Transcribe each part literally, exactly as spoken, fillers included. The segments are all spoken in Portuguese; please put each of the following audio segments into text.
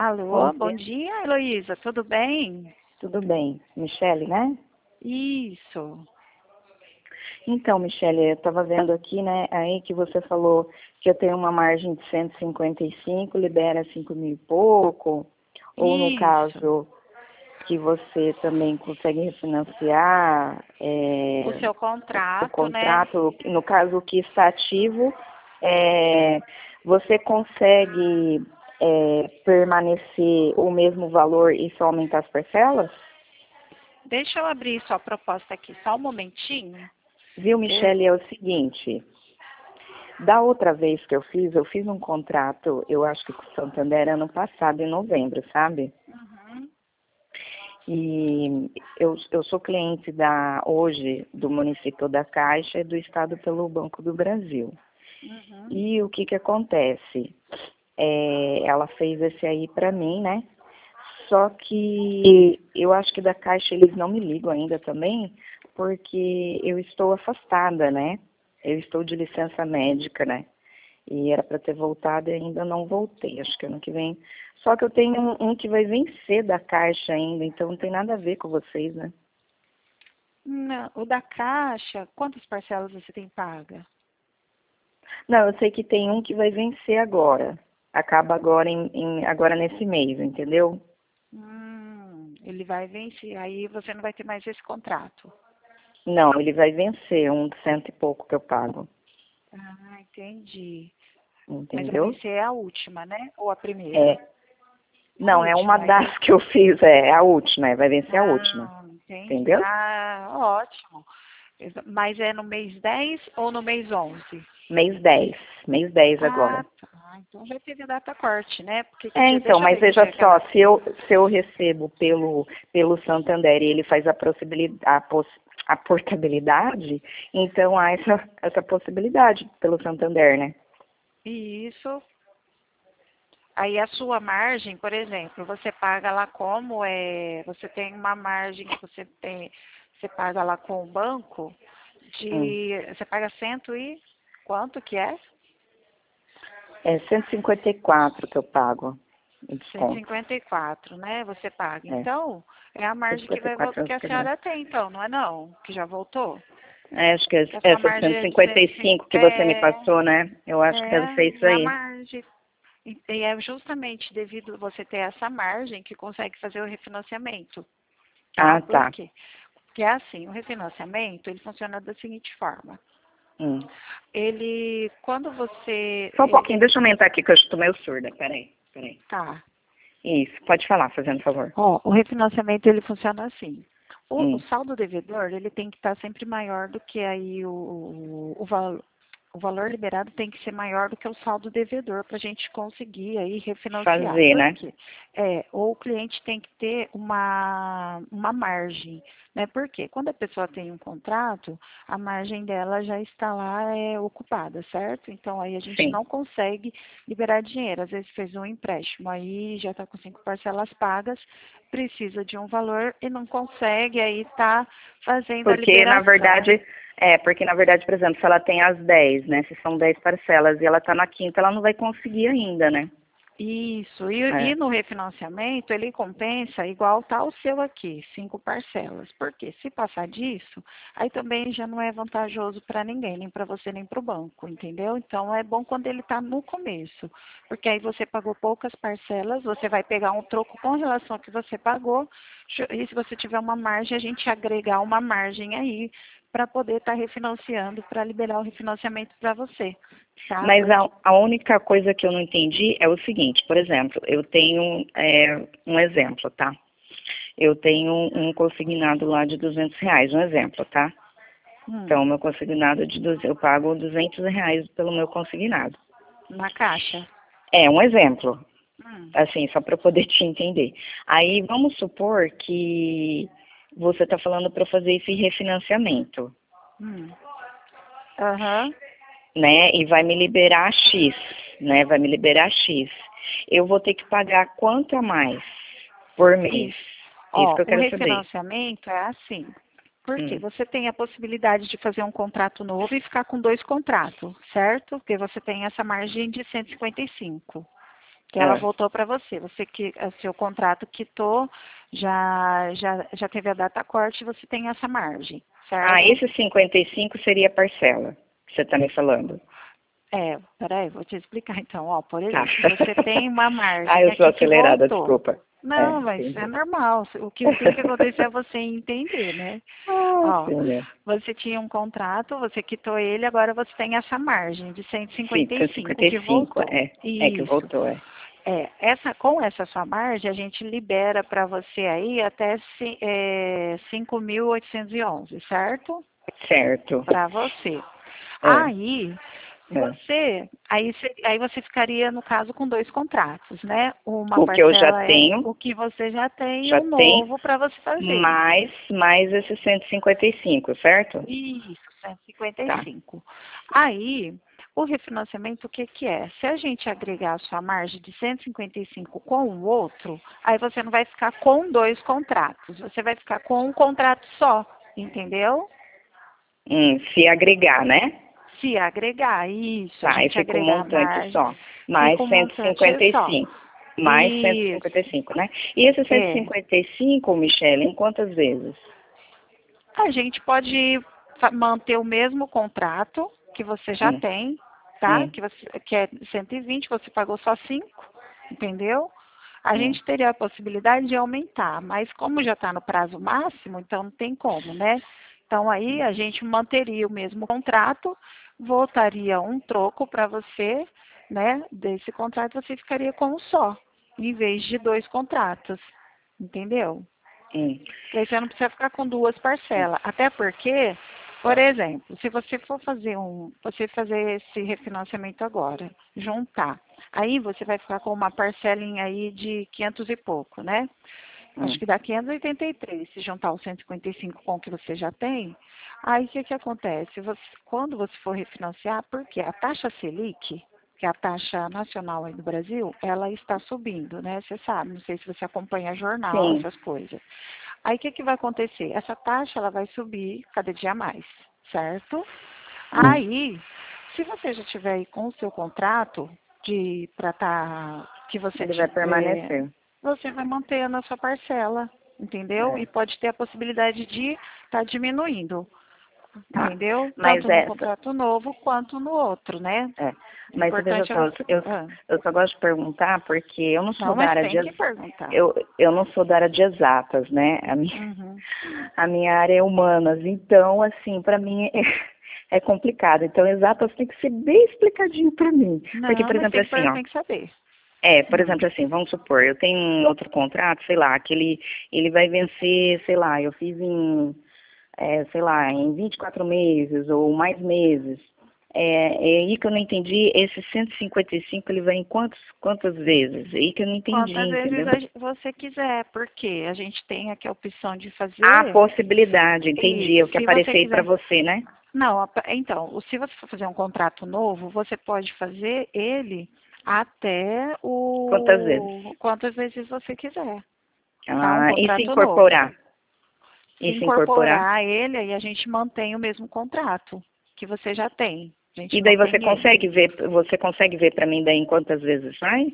Bom Alô, bom dia. dia, Heloísa, tudo bem? Tudo bem? Michele, né? Isso, Então, Michele, eu estava vendo aqui, né, aí que você falou que eu tenho uma margem de cento e cinquenta e cinco, libera cinco mil e pouco, ou no isso. caso que você também consegue refinanciar O é, seu o contrato, né? contrato, no caso o que está ativo, é, você consegue é, permanecer o mesmo valor e só aumentar as parcelas? Deixa eu abrir sua proposta aqui, só um momentinho. Viu, Eu- Michele, é o seguinte, da outra vez que eu fiz, eu fiz um contrato, eu acho que com o Santander ano passado, em novembro, sabe? Uhum, E eu, eu sou cliente da, hoje do município da Caixa e do Estado pelo Banco do Brasil. uhum. E o que que acontece? É, ela fez esse aí para mim, né? Só que eu acho que da Caixa eles não me ligam ainda também, porque eu estou afastada, né? Eu estou de licença médica, né? E era para ter voltado e ainda não voltei, acho que ano que vem. Só que eu tenho um, um que vai vencer da Caixa ainda, então não tem nada a ver com vocês, né? Não, o da Caixa, quantas parcelas você tem paga? Não, eu sei que tem um que vai vencer agora. Acaba agora, em, em- agora nesse mês, entendeu? Hum, ele vai vencer, aí você não vai ter mais esse contrato. Não, ele vai vencer um de cento e pouco que eu pago, Ah, entendi. Mas vai entendeu? vencer a última, né? Ou a primeira? É, A não, é uma última. das que eu fiz, é a última, é, vai vencer a última, Ah, entendi. entendeu? Ah, ótimo. Exa- Mas é no mês dez ou no mês onze? Mês dez, mês dez Ah, agora. tá. Então já teve data corte, né? Porque que É, dia? então, Deixa eu mas ver que veja dia que só, ela se eu, fez. se eu recebo pelo, pelo Santander e ele faz a possibilidade, a, poss, a portabilidade, então há essa, essa possibilidade pelo Santander, né? Isso. Aí a sua margem, por exemplo, você paga lá como é, você tem uma margem que você tem, você paga lá com o banco Hum. de, você paga cento e quanto que é? É cento e cinquenta e quatro que eu pago o cento e desconto. cinquenta e quatro, né? Você paga. É, Então, é a margem que vai voltar que a cento e cinquenta e quatro senhora tem, então, não é não? Que já voltou? É, acho que é Que a sua essa margem é de cento e cinquenta cento e e cinco. cinco que você me É, passou, né? Eu acho que deve é, ser isso é a aí. margem. E e é justamente devido você ter essa margem que consegue fazer o refinanciamento, tá? Ah, Por tá. quê? Porque é assim, o refinanciamento, ele funciona da seguinte forma. Hum. Ele, quando você, Só um é, pouquinho, ele, deixa eu aumentar aqui que eu estou meio surda. Peraí, peraí. tá. Isso, pode falar, fazendo favor. Ó, o refinanciamento, ele funciona assim. O, o Hum. saldo devedor, ele tem que estar sempre maior do que aí o, o, o, val- o valor liberado tem que ser maior do que o saldo devedor para a gente conseguir aí refinanciar. Fazer, Por né? quê? É, ou o cliente tem que ter uma, uma margem, né? Por quê? Quando a pessoa tem um contrato, a margem dela já está lá é, ocupada, certo? Então aí a gente Sim. não consegue liberar dinheiro. Às vezes fez um empréstimo, aí já está com cinco parcelas pagas, precisa de um valor e não consegue, aí está fazendo a Porque, na liberação. verdade, é, porque, na verdade, por exemplo, se ela tem as dez, né? Se são dez parcelas e ela está na quinta, ela não vai conseguir ainda, né? Isso, e, É. e no refinanciamento ele compensa igual tá o seu aqui, cinco parcelas. Porque se passar disso, aí também já não é vantajoso para ninguém, nem para você nem para o banco, entendeu? Então é bom quando ele está no começo, porque aí você pagou poucas parcelas, você vai pegar um troco com relação ao que você pagou, e se você tiver uma margem, a gente agregar uma margem aí para poder estar refinanciando, para liberar o refinanciamento para você, tá? Mas a, Porque a única coisa que eu não entendi é o seguinte, por exemplo, eu tenho é, um exemplo, tá? Eu tenho um consignado lá de duzentos reais, um exemplo, tá? hum, Então, meu consignado de duzentos, eu pago duzentos reais pelo meu consignado. na caixa. É um exemplo, Hum. assim, só para eu poder te entender. Aí, vamos supor que você está falando para eu fazer esse refinanciamento, Hum. Aham. né? E vai me liberar X, né? Vai me liberar X. Eu vou ter que pagar quanto a mais por mês? Isso. Isso Ó, que eu o quero saber. refinanciamento é assim. Porque Hum, você tem a possibilidade de fazer um contrato novo e ficar com dois contratos, certo? Porque você tem essa margem de cento e cinquenta e cinco. que ela Ah. voltou para você. Você que o seu contrato quitou, já, já, já teve a data corte, você tem essa margem, certo? Ah, esse cinquenta e cinco seria a parcela que você está me falando. É, peraí, vou te explicar então. Ó, por Tá. exemplo, você tem uma margem Ah, eu sou aqui que acelerada, voltou. desculpa. Não, É, mas entendi. é normal. O que tem que acontecer é você entender, né? Ah, Ó, sim, é. você tinha um contrato, você quitou ele, agora você tem essa margem de cento e cinquenta e Fica cinco que cinquenta e cinco, voltou. é. É que Isso. voltou, é. É, essa, com essa sua margem, a gente libera para você aí até ci- é, cinco mil oitocentos e onze, certo? Certo. Para você. É, Aí, é. você, aí, você, aí você ficaria, no caso, com dois contratos, né? Uma O que eu já parcela é tenho, o que você já tem e já um tem, novo para você fazer. mais, mais esse cento e cinquenta e cinco, certo? Isso, cento e cinquenta e Tá. cinco. Aí, o refinanciamento, o que que é? Se a gente agregar a sua margem de cento e cinquenta e cinco com o outro, aí você não vai ficar com dois contratos, você vai ficar com um contrato só, entendeu? Hum, se agregar, né? Se agregar, isso, a Tá, aí gente fica um agregar a montante margem, só. Mais fica um cento e montante cinquenta e só. cinco. Mais cento e cinquenta e Isso, cinco, né? E esse cento e é. cinquenta e cinco, Michele, em quantas vezes? A gente pode fa- manter o mesmo contrato que você já Hum, tem, tá? hum, Que, você, que é cento e vinte, você pagou só cinco, entendeu? A hum, gente teria a possibilidade de aumentar, mas como já está no prazo máximo, então não tem como, né? Então aí a gente manteria o mesmo contrato, voltaria um troco para você, né? Desse contrato você ficaria com um só, em vez de dois contratos, entendeu? hum, Que aí você não precisa ficar com duas hum. parcelas. Até porque, por exemplo, se você for fazer um, você fazer esse refinanciamento agora, juntar, aí você vai ficar com uma parcelinha aí de quinhentos e pouco, né? Acho Hum. que dá quinhentos e oitenta e três, se juntar os cento e cinquenta e cinco com o que você já tem. Aí o que que acontece? Você, quando você for refinanciar, porque a taxa Selic, que é a taxa nacional aí do Brasil, ela está subindo, né? Você sabe, não sei se você acompanha jornal, Sim. essas coisas. Aí o que que vai acontecer? Essa taxa ela vai subir cada dia mais, certo? Hum. Aí, se você já tiver aí com o seu contrato de para tá que você Ele vai ti- é, permanecer. você vai mantendo a sua parcela, entendeu? É. E pode ter a possibilidade de estar tá diminuindo, Tá. entendeu? Mas Tanto no essa, contrato novo quanto no outro, né? é. O Mas você veja importante é só, você. eu, Ah, eu só gosto de perguntar porque eu não sou não, da mas área de tem que ex- perguntar. eu, eu não sou da área de exatas, né? A minha, Uhum. a minha área é humanas, então assim, para mim é, é complicado. Então exatas tem que ser bem explicadinho para mim. Porque, Não, por mas exemplo, tem que, assim, per- ó, tem que saber. é, por Hum. exemplo, assim, vamos supor, eu tenho um outro contrato, sei lá, que ele, ele vai vencer, sei lá, eu fiz em, é, sei lá, em vinte e quatro meses ou mais meses. É, é aí que eu não entendi, esse cento e cinquenta e cinco ele vai em quantos, quantas vezes? É aí que eu não entendi, Quantas vezes entendeu? a gen- você quiser, porque a gente tem aqui a opção de A fazer possibilidade, entendi, é isso. o que Se você apareceu aí pra quiser. você, né? Não, a- então, se você for fazer um contrato novo, você pode fazer ele até Quantas vezes? o quantas vezes você quiser, tá? Um Ah, e se contrato novo. incorporar? Se E se incorporar? incorporar ele, aí a gente mantém o mesmo contrato que você já tem. A E gente daí você mantém ele. consegue ver, você consegue ver pra mim daí em quantas vezes sai?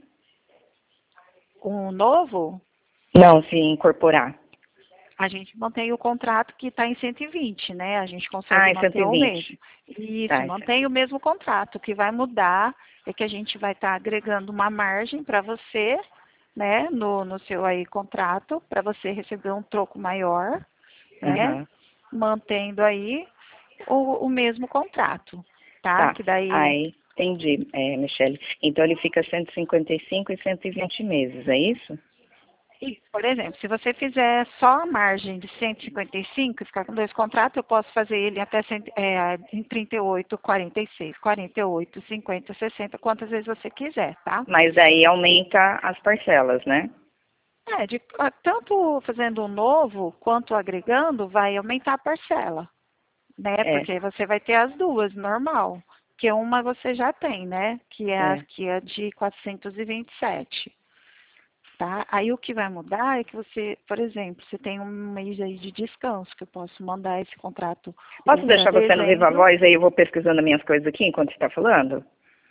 Um novo, Não, se incorporar. a gente mantém o contrato que está em cento e vinte, né? A gente consegue Ah, é manter o mesmo. cento e vinte. Isso, Tá, isso. mantém o mesmo contrato. O que vai mudar é que a gente vai estar agregando uma margem para você, né, no, no seu aí contrato, para você receber um troco maior, né? Aham. Mantendo aí o, o mesmo contrato, tá? Tá. Que daí Aí, entendi, é, Michele. Então ele fica cento e cinquenta e cinco e cento e vinte meses, é isso? Isso, por exemplo, se você fizer só a margem de cento e cinquenta e cinco e ficar com dois contratos, eu posso fazer ele até cem, é, em trinta e oito, quarenta e seis, quarenta e oito, cinquenta, sessenta, quantas vezes você quiser, tá? Mas daí aumenta as parcelas, né? É, de, ah, tanto fazendo um novo quanto agregando, vai aumentar a parcela, né? É, Porque aí você vai ter as duas, normal. Que uma você já tem, né? Que é a é. que é de quatrocentos e vinte e sete. Tá? Aí o que vai mudar é que você, por exemplo, você tem um mês aí de descanso, que eu posso mandar esse contrato Posso para deixar você no Viva dezembro. Voz aí eu vou pesquisando minhas coisas aqui enquanto você está falando?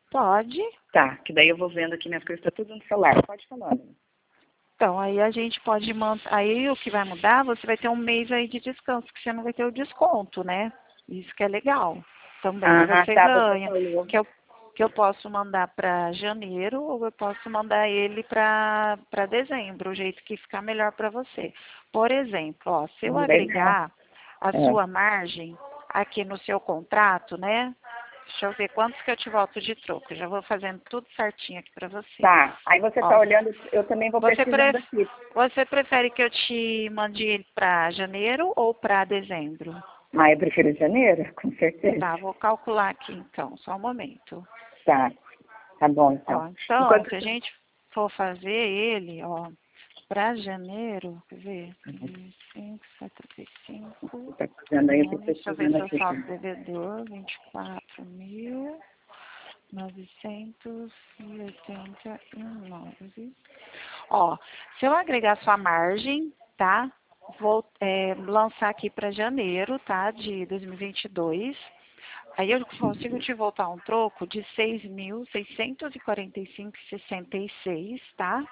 Pode. Tá, que daí eu vou vendo aqui, minhas coisas, tá tudo no celular. Pode falar. Então, aí a gente pode manter, aí o que vai mudar, você vai ter um mês aí de descanso, que você não vai ter o desconto, né? Isso que é legal. Também Ah, você tá, você ganha. falou. Que eu, que eu posso mandar para janeiro ou eu posso mandar ele para para dezembro, o jeito que ficar melhor para você. Por exemplo, ó, se eu Legal. agregar a É. sua margem aqui no seu contrato, né? Deixa eu ver quantos que eu te volto de troco. Já vou fazendo tudo certinho aqui para você. Tá, aí você tá Ó, olhando, eu também vou você, pesquisando pref... aqui. você prefere que eu te mande ele para janeiro ou para dezembro? Ah, eu prefiro janeiro, com certeza. Tá, vou calcular aqui então, só um momento. Tá, tá bom Ó, então. então, Enquanto se a gente for fazer ele, ó, para janeiro, quer ver? cinco, setenta e cinco, você tá fazendo aí, eu tô nove, deixa eu ver pesquisando seu aqui. saldo devedor, vinte e quatro mil novecentos e oitenta e nove. Ó, se eu agregar sua margem, tá? Vou é, lançar aqui para janeiro, tá? De dois mil e vinte e dois. Aí eu consigo te voltar um troco de seis mil seiscentos e quarenta e cinco vírgula sessenta e seis, tá?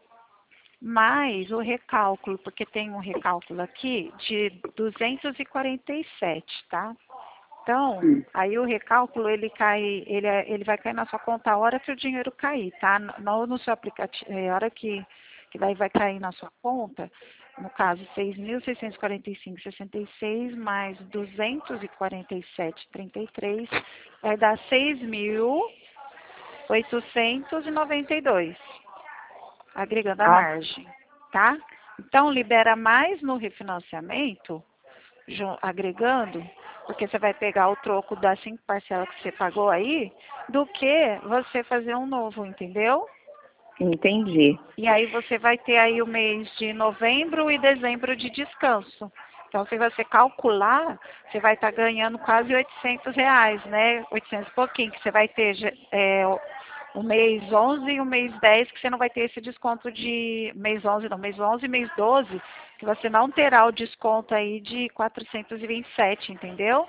Mais o recálculo, porque tem um recálculo aqui de duzentos e quarenta e sete, tá? Então, Hum. aí o recálculo ele cai, ele, é- ele vai cair na sua conta a hora que o dinheiro cair, tá? Não no seu aplicativo, é a hora que, que daí vai cair na sua conta, no caso seis mil seiscentos e quarenta e cinco vírgula sessenta e seis mais duzentos e quarenta e sete vírgula trinta e três, vai dar seis mil oitocentos e noventa e dois, agregando a Ah, margem, tá? Então, libera mais no refinanciamento, ju- agregando, porque você vai pegar o troco das cinco parcelas que você pagou aí, do que você fazer um novo, entendeu? entendi. E aí você vai ter aí o mês de novembro e dezembro de descanso. Então, se você calcular, você vai estar ganhando quase oitocentos reais, né? oitocentos e pouquinho, que você vai ter é, o o mês onze e o mês dez, que você não vai ter esse desconto de mês onze, não, mês onze e mês doze, que você não terá o desconto aí de quatrocentos e vinte e sete, entendeu?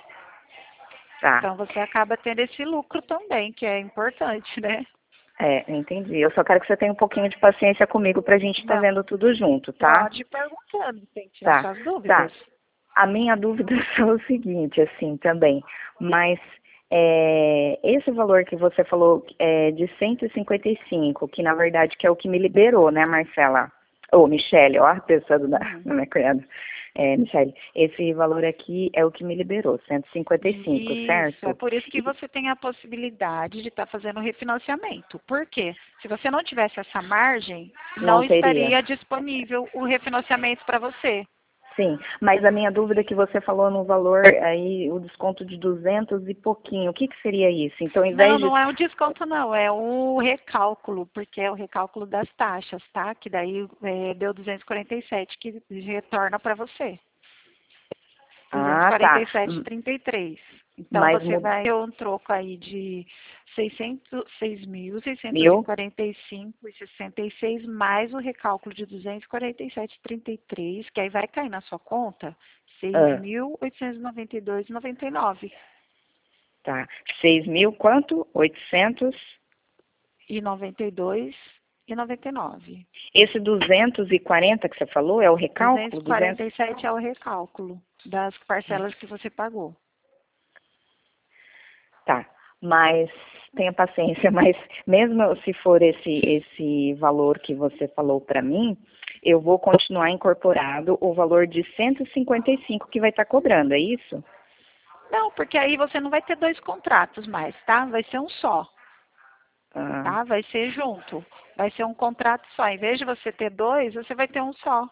Tá, Então, você acaba tendo esse lucro também, que é importante, né? é, entendi. Eu só quero que você tenha um pouquinho de paciência comigo pra gente estar Não, vendo tudo junto, tá? pode ir perguntando, tem que tirar Tá, suas tá. dúvidas. A minha dúvida é só o seguinte, assim, também, mas é, esse valor que você falou é, de cento e cinquenta e cinco, que na verdade que é o que me liberou, né, Marcela? Ou Michele, ó, a pessoa do, da Uhum. minha cunhada. É, Michele, esse valor aqui é o que me liberou, cento e cinquenta e cinco, Isso, é certo? por isso que E você tem a possibilidade de estar fazendo refinanciamento. Por quê? Se você não tivesse essa margem, não não teria. estaria disponível o refinanciamento para você. Sim, mas a minha dúvida é que você falou no valor aí, o desconto de duzentos e pouquinho, o que que seria isso? Então, ao Não, invés de... não é um desconto, não, é o recálculo, porque é o recálculo das taxas, tá? Que daí é, deu duzentos e quarenta e sete que retorna para você. Ah, tá. duzentos e quarenta e sete vírgula trinta e três. Então, Mas você mu- vai ter um troco aí de seiscentos, seis mil seiscentos e mil? quarenta e cinco vírgula sessenta e seis mais o recálculo de duzentos e quarenta e sete vírgula trinta e três, que aí vai cair na sua conta seis Ah, mil oitocentos e noventa e dois vírgula noventa e nove. tá. Seis mil quanto? Oitocentos. E noventa e dois e noventa e nove. Esse duzentos e quarenta que você falou é o recálculo? duzentos. duzentos e quarenta e sete é o recálculo das parcelas que você pagou. Tá. Mas tenha paciência, mas mesmo se for esse esse valor que você falou para mim, eu vou continuar incorporado o valor de cento e cinquenta e cinco que vai estar cobrando, é isso? Não, porque aí você não vai ter dois contratos mais, tá? Vai ser um só. Ah, Tá? Vai ser junto. Vai ser um contrato só. Em vez de você ter dois, você vai ter um só.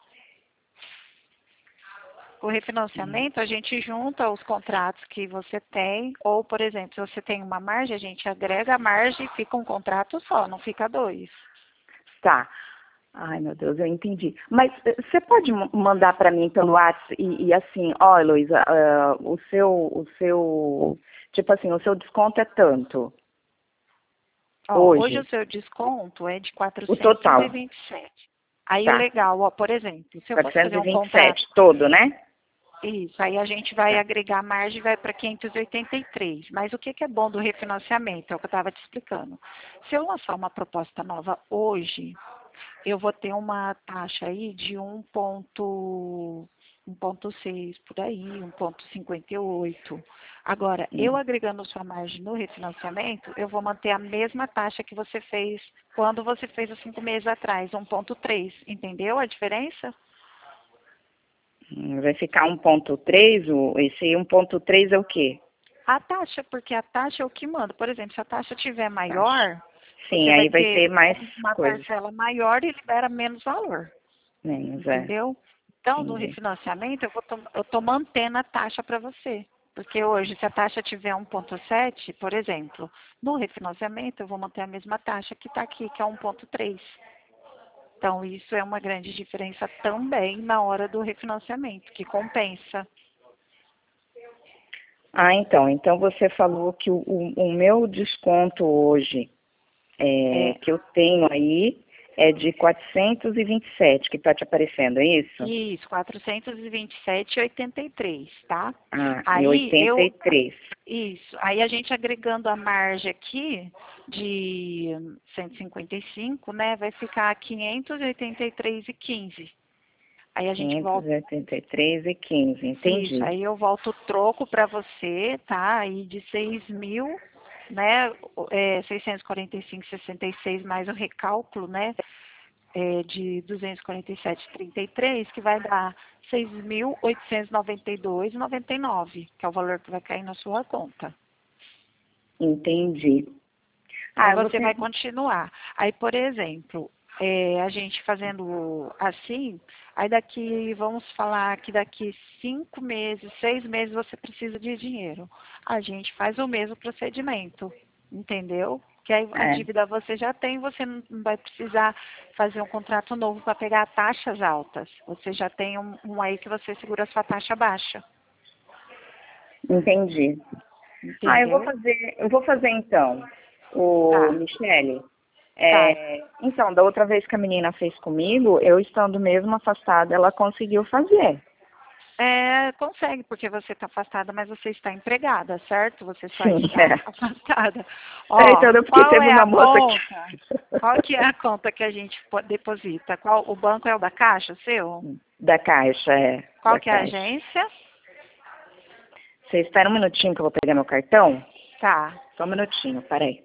O refinanciamento, a gente junta os contratos que você tem, ou, por exemplo, se você tem uma margem, a gente agrega a margem e fica um contrato só, não fica dois. tá. Ai, meu Deus, eu entendi. Mas eh, você pode m- mandar para mim pelo WhatsApp e, e assim, ó, Heloísa, ah, o seu, o seu, tipo assim, o seu desconto é tanto Ó, hoje o hoje, seu desconto é de o quatrocentos e total, vinte e sete. Aí o tá? legal, ó, por exemplo, se eu fosse fazer quatrocentos e um vinte e contrato, sete todo, né? Isso, aí a gente vai Tá. agregar a margem e vai para quinhentos e oitenta e três. Mas o que, que é bom do refinanciamento? É o que eu estava te explicando. Se eu lançar uma proposta nova hoje, eu vou ter uma taxa aí de um ponto seis por aí, um ponto cinquenta e oito. Agora, eu Hum. agregando sua margem no refinanciamento, eu vou manter a mesma taxa que você fez quando você fez há cinco meses atrás, um ponto três. Entendeu a diferença? Hum, Vai ficar um ponto três, o- esse um ponto três é o quê? A taxa, porque a taxa é o que manda. Por exemplo, se a taxa estiver Taxa. maior, Sim, você vai aí vai ter ter mais uma coisas. parcela maior e libera menos valor. Menos, é. Entendeu? Então, no Entendi. refinanciamento, eu tô, eu tô mantendo a taxa para você. Porque hoje, se a taxa tiver um ponto sete, por exemplo, no refinanciamento, eu vou manter a mesma taxa que está aqui, que é um ponto três. Então, isso é uma grande diferença também na hora do refinanciamento, que compensa. Ah, então. Então você falou que o, o- o meu desconto hoje é, É, que eu tenho aí é de quatrocentos e vinte e sete, que está te aparecendo, é isso? isso, quatrocentos e vinte e sete e oitenta e três, tá? Ah, e Aí oitenta e eu três. Isso. Aí a gente agregando a margem aqui de cento e cinquenta e cinco, né, vai ficar quinhentos e oitenta e três e quinze. Aí a gente quinhentos volta e oitenta e três e quinze, isso, entendi. aí eu volto o troco para você, tá? Aí de seis mil, né, é, seiscentos e quarenta e cinco e sessenta e seis mais o recálculo, né, é, de duzentos e quarenta e sete e trinta e três, que vai dar seis mil oitocentos e noventa e dois e noventa e nove, que é o valor que vai cair na sua conta. Entendi. Aí Ah, eu vou você vai ter... continuar. Aí, por exemplo, é, a gente fazendo assim, aí daqui, vamos falar que daqui cinco meses, seis meses você precisa de dinheiro. A gente faz o mesmo procedimento, entendeu? Que aí a É, dívida você já tem, você não não vai precisar fazer um contrato novo para pegar taxas altas. Você já tem um, um aí que você segura a sua taxa baixa, entendi. Ah, eu vou entendeu? fazer, eu vou fazer então, o Tá, Michele. tá. É, então, da outra vez que a menina fez comigo, eu estando mesmo afastada, ela conseguiu fazer. É, consegue, porque você está afastada, mas você está empregada, certo? Você só Sim, está é. afastada. É, Ó, então, porque qual teve é a uma moça que... conta? Qual que é a conta que a gente po- deposita? Qual, o banco é o da Caixa, seu? Da Caixa, é, Qual da que é a Caixa. agência? Você espera um minutinho que eu vou pegar meu cartão? Tá. Só um minutinho, peraí.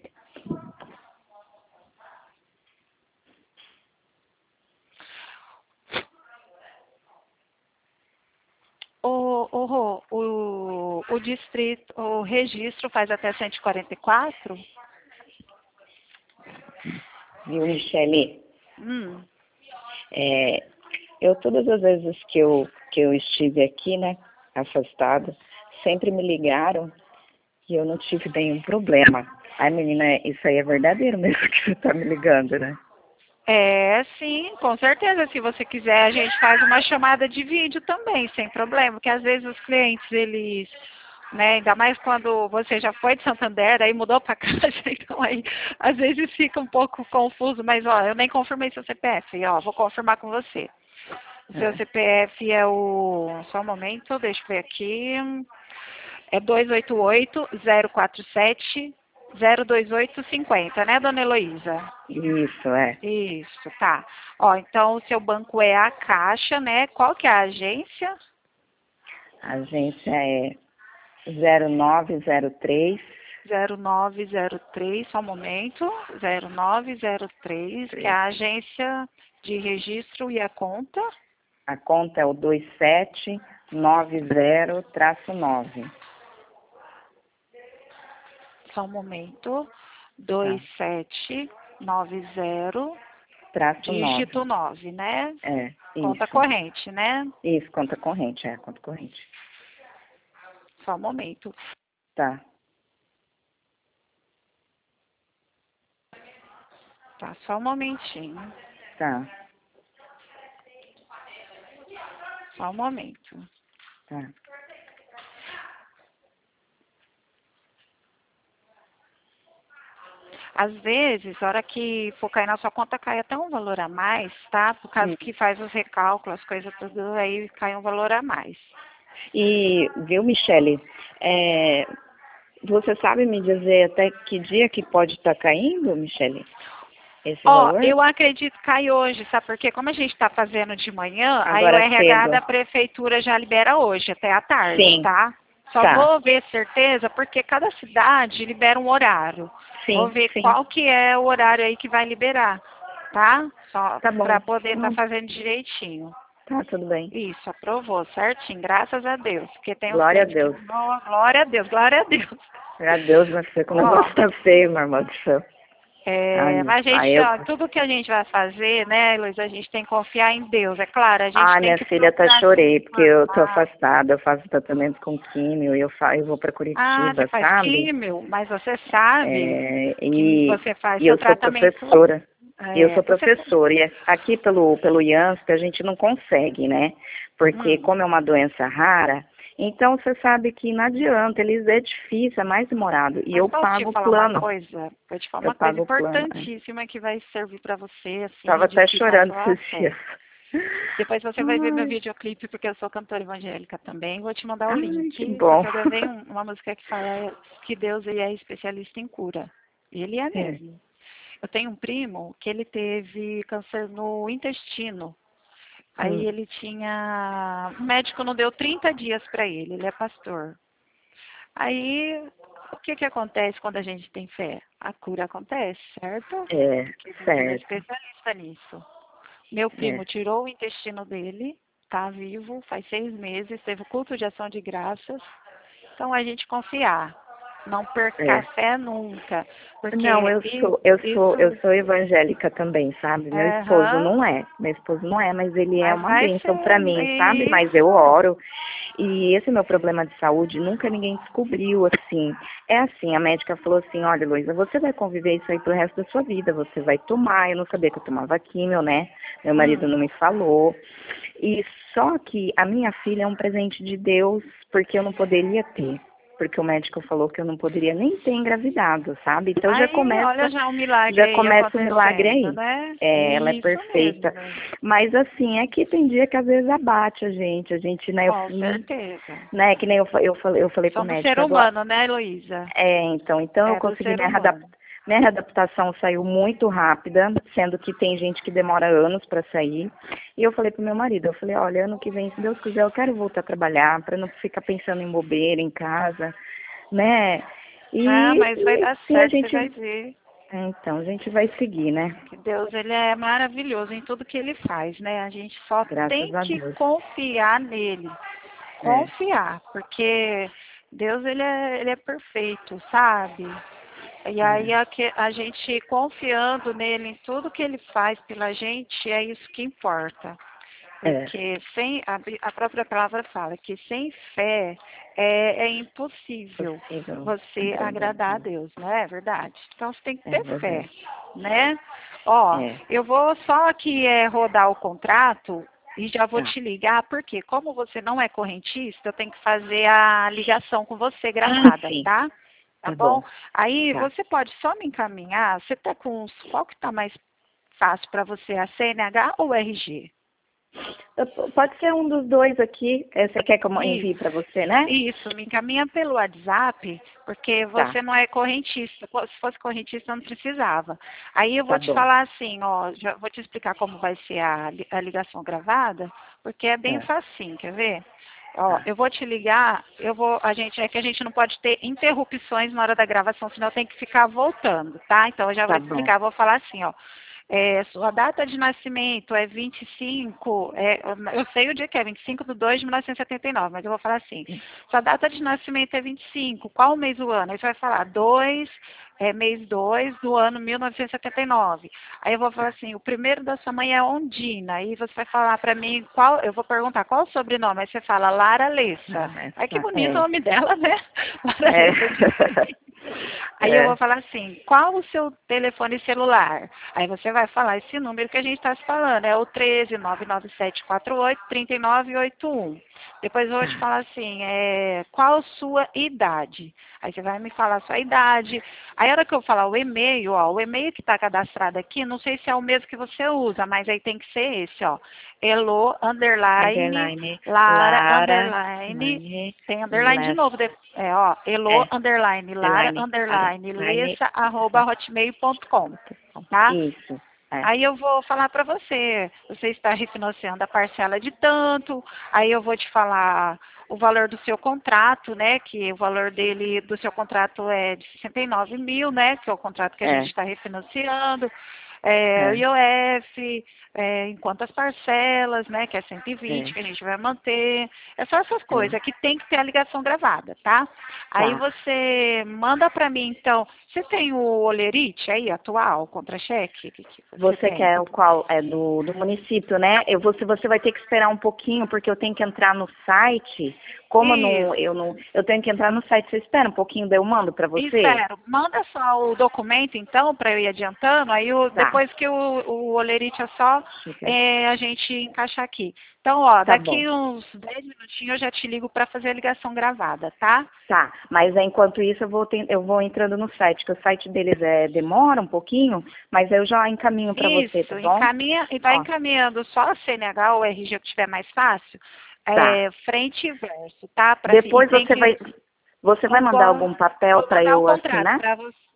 O, o, Rô, o, o distrito, o registro faz até cento e quarenta e quatro? Viu, Michele? Hum. É, eu, todas as vezes que eu, que eu estive aqui, né, afastada, sempre me ligaram e eu não tive nenhum problema. Ai, menina, isso aí é verdadeiro mesmo que você tá me ligando, né? É, sim, com certeza. Se você quiser, a gente faz uma chamada de vídeo também, sem problema, porque às vezes os clientes, eles, né, ainda mais quando você já foi de Santander, aí mudou para Caixa, então aí às vezes fica um pouco confuso, mas ó, eu nem confirmei seu C P F, ó, vou confirmar com você. O seu É, C P F é o, só um momento, deixa eu ver aqui, é dois oito oito, zero quatro sete, zero dois oito cinco zero, né, dona Heloísa? isso, é. Isso, tá. Ó, então o seu banco é a Caixa, né? Qual que é a agência? A agência é zero nove zero três. zero nove zero três, só um momento. zero nove zero três, que é a agência de registro e a conta. A conta é o dois sete nove zero nove. Só um momento. Tá. dois sete nove zero, Traço dígito nove. nove, né? É, Conta isso. corrente, né? Isso, conta corrente, é, conta corrente. Só um momento. Tá, Tá, só um momentinho. tá, Só um momento. tá. Às vezes, a hora que for cair na sua conta, cai até um valor a mais, tá? Por causa Hum, que faz os recálculos, as coisas tudo, aí cai um valor a mais. E, viu, Michele, é, você sabe me dizer até que dia que pode estar caindo, Michele, esse Ó, valor? eu acredito que cai hoje, sabe? Porque como a gente está fazendo de manhã, aí o Agora R H cedo. da prefeitura já libera hoje, até à tarde, Sim. tá? Só Tá. vou ver certeza, porque cada cidade libera um horário. Sim, Vou ver sim. qual que é o horário aí que vai liberar, tá? Só Tá bom. para poder estar Não. fazendo direitinho. Tá, tudo bem. Isso, aprovou, certinho, graças a Deus. Porque tem uns Glória a crentes que Deus. não, glória a Deus, glória a Deus. Glória a Deus, mas fica o Ó, negócio tá feio, meu irmão do céu. É, Ai, mas a ai, gente, eu... ó, tudo que a gente vai fazer, né, Luiz, a gente tem que confiar em Deus. É claro, a gente Ai, tem minha que filha, até procurar se chorei, porque eu tô informar. afastada, eu faço tratamento com químio, e eu, fa... eu vou pra Ah, você Curitiba, faz sabe? químio, mas você sabe É, que e, você faz e seu eu sou tratamento. professora. E eu É, sou você, professora, e aqui pelo, pelo IANSP a gente não consegue, né? Porque hum, como é uma doença rara, então você sabe que não adianta, eles é difícil, é mais demorado. E mas eu posso te pago o falar uma plano, coisa? Vou te falar eu uma coisa pago o plano. É. importantíssima que vai servir para você, assim, Tava até edificar a chorando sua esses fé. dias. Depois você vai ver meu Ai, videoclipe, porque eu sou cantora evangélica também. Vou te mandar o ai, que link, bom. porque eu gravei um- uma música que fala que Deus ele é especialista em cura. E ele é É. mesmo. Eu tenho um primo que ele teve câncer no intestino. Aí Hum. ele tinha... O médico não deu trinta dias para ele, ele é pastor. Aí, o que que acontece quando a gente tem fé? A cura acontece, certo? É, Porque Deus ele é certo. especialista nisso. Meu É. primo tirou o intestino dele, tá vivo, faz seis meses, teve o culto de ação de graças. Então a gente confiar, não perca a É. fé nunca, Não, porque eu i- sou, eu sou, eu isso, sou evangélica também, sabe? Meu esposo aham, não é, meu esposo não é, mas ele é mas uma vai bênção pra ser mim, sabe? Mas eu isso. oro. E esse meu problema de saúde nunca ninguém descobriu, assim. É assim, a médica falou assim, olha, Luísa, você vai conviver isso aí pro resto da sua vida, você vai tomar, eu não sabia que eu tomava químio, né? Meu marido Hum. não me falou. E só que a minha filha é um presente de Deus, porque eu não poderia ter. Porque o médico falou que eu não poderia nem ter engravidado, sabe? Então já Aí, olha começa, já um milagre já aí começa o milagre acontecendo, aí. né? É, ela é Isso perfeita. mesmo, Mas assim, é que tem dia que às vezes abate a gente, a gente, né, eu, com não- certeza. né, que nem eu, fa- eu, falei, eu falei pro Somos ser médico agora. humano, né, Heloísa? É, então, então eu É do consegui ser me readaptar. humano. Minha readaptação saiu muito rápida, sendo que tem gente que demora anos para sair. E eu falei pro meu marido, eu falei, olha, ano que vem, se Deus quiser, eu quero voltar a trabalhar, para não ficar pensando em bobeira em casa, né? Ah, E, mas vai e dar sim, a certo, você gente, vai ver é, então, a gente vai seguir, né? que Deus ele é maravilhoso em tudo que ele faz, né? A gente só Graças tem a que Deus. confiar nele. É, Confiar, porque Deus ele é, ele é perfeito, sabe? E aí é, a, que- a gente confiando nele em tudo que ele faz pela gente, é isso que importa. é, Porque sem a, Bí- a própria palavra fala que sem fé é, é impossível possível você agradar. agradar a Deus, não é verdade? Então você tem que É ter fé, verdade. né? Ó, É, eu vou só aqui é, rodar o contrato e já vou tá. te ligar, porque como você não é correntista, eu tenho que fazer a ligação com você Ah, gravada, sim, tá? Tá tá bom? bom, Aí tá. você pode só me encaminhar, você tá com os- qual que tá mais fácil para você, a C N H ou o R G? Eu- Pode ser um dos dois aqui. Eh, Você quer que eu envie Isso, para você, né? isso, me encaminha pelo WhatsApp, porque Tá, você não é correntista. Co- Se fosse correntista, não precisava. Aí eu tá vou te bom. falar assim, ó, já vou te explicar como vai ser a, li- a ligação gravada, porque é bem É, facinho, quer ver? Ó, tá, eu vou te ligar, eu vou, a gente, é que a gente não pode ter interrupções na hora da gravação, senão tem que ficar voltando, tá? Então eu já vou tá bom. explicar, vou falar assim, ó. É, sua data de nascimento é vinte e cinco, é, eu sei o dia que é, vinte e cinco de dois de mil novecentos e setenta e nove, mas eu vou falar assim, sua data de nascimento é vinte e cinco, qual mês do ano? Aí você vai falar dois, é, mês dois do ano mil novecentos e setenta e nove. Aí eu vou falar assim, o primeiro da sua mãe é Ondina, aí você vai falar para mim qual, eu vou perguntar qual o sobrenome, aí você fala Lara Lessa. Ah, Ai que essa, bonito o é, nome dela, né? Lara é. Lessa de Freitas. Aí É. eu vou falar assim, qual o seu telefone celular? Aí você vai falar esse número que a gente está se falando, é o treze, nove nove sete quatro oito, três nove oito um. Depois eu vou te falar assim, é, qual a sua idade? Aí você vai me falar a sua idade. Aí a hora que eu falar o e-mail, ó, o e-mail que está cadastrado aqui, não sei se é o mesmo que você usa, mas aí tem que ser esse, ó. Elo, underline, Underline, Lara, Lara, underline, underline, tem underline de novo, de- é, ó, Elo, é, underline, Lara, underline, underline, underline, Lessa, arroba hotmail ponto com, tá? isso, é, Aí eu vou falar para você, você está refinanciando a parcela de tanto, aí eu vou te falar o valor do seu contrato, né, que o valor dele, do seu contrato é de sessenta e nove mil, né, que é o contrato que a gente é, está refinanciando, é, o é, I O F, é, em quantas parcelas, né, que é cento e vinte é, que a gente vai manter, é só essas é, coisas, que tem que ter a ligação gravada, tá? Aí tá. você manda para mim, então, você tem o Olerite aí, atual, contra-cheque? Que que você Você tem? quer o qual? É do, do município, né? Eu vou, se você vai ter que esperar um pouquinho, porque eu tenho que entrar no site. Como eu não, Isso. eu não, eu tenho que entrar no site. Você espera um pouquinho, daí eu mando para você? Espero. Manda só o documento, então, para eu ir adiantando. Aí, o- Tá. depois que o, o Olerite é só Fica. é, a gente encaixar aqui. Então, ó, Tá bom. daqui uns dez minutinhos eu já te ligo para fazer a ligação gravada, tá? Tá. Mas é, enquanto isso eu vou, ten- eu vou entrando no site, que o site deles é, demora um pouquinho, mas eu já encaminho para você, tá Isso, bom? encaminha e vai Ó, encaminhando só a C N H ou o R G que tiver mais fácil, tá. é, frente e verso, tá? Pra, e Depois tem você que vai, você vai mandar igual, algum papel vou para mandar o eu contrato assinar? para você.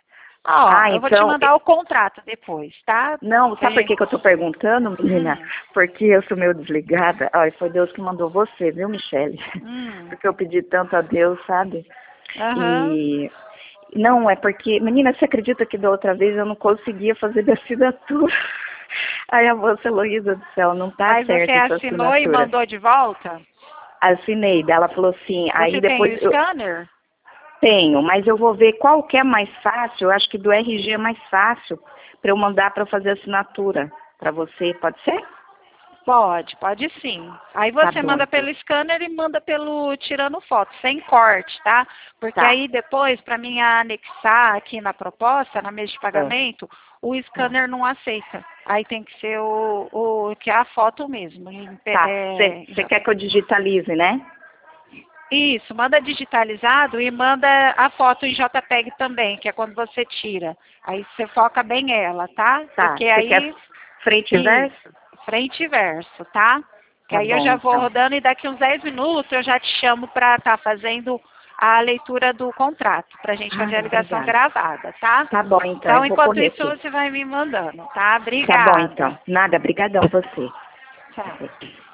Ó, Ah, eu vou te então, mandar o contrato depois, tá? não, Que a sabe por gente, que, que eu tô perguntando, menina? hum, Porque eu sou meio desligada. Ai, foi Deus que mandou você, viu, Michele? hum, Porque eu pedi tanto a Deus, sabe? aham. E não, é porque, menina, você acredita que da outra vez eu não conseguia fazer minha assinatura? Aí a moça Heloísa do céu, não tá Mas você certa essa assinou e assinatura. mandou de volta? Assinei, daí ela falou assim, aí Você tem depois o eu scanner? tenho, mas eu vou ver qual que é mais fácil, eu acho que do R G é mais fácil para eu mandar para fazer assinatura para você, pode ser? Pode, pode sim. Aí Tá você bom, manda então. pelo scanner e manda pelo tirando foto, sem corte, tá? Porque Tá. aí depois, para mim anexar aqui na proposta, na mesa de É. pagamento, o scanner não aceita. Aí tem que ser o, o que é a foto mesmo. em P- Tá. é, Você quer que eu digitalize, né? isso, manda digitalizado e manda a foto em JPEG também, que é quando você tira. Aí você foca bem ela, tá? Tá. Porque Você quer aí, frente e isso, verso? frente e verso, tá? Que Tá aí eu bom, já vou então. rodando e daqui uns dez minutos eu já te chamo para estar fazendo a leitura do contrato, para a gente Ah, fazer a ligação obrigada. gravada, tá? Tá bom, então. Então, Eu vou enquanto correr isso, aqui. você vai me mandando, tá? Tá bom, Obrigada. então. Nada, brigadão você. Tchau.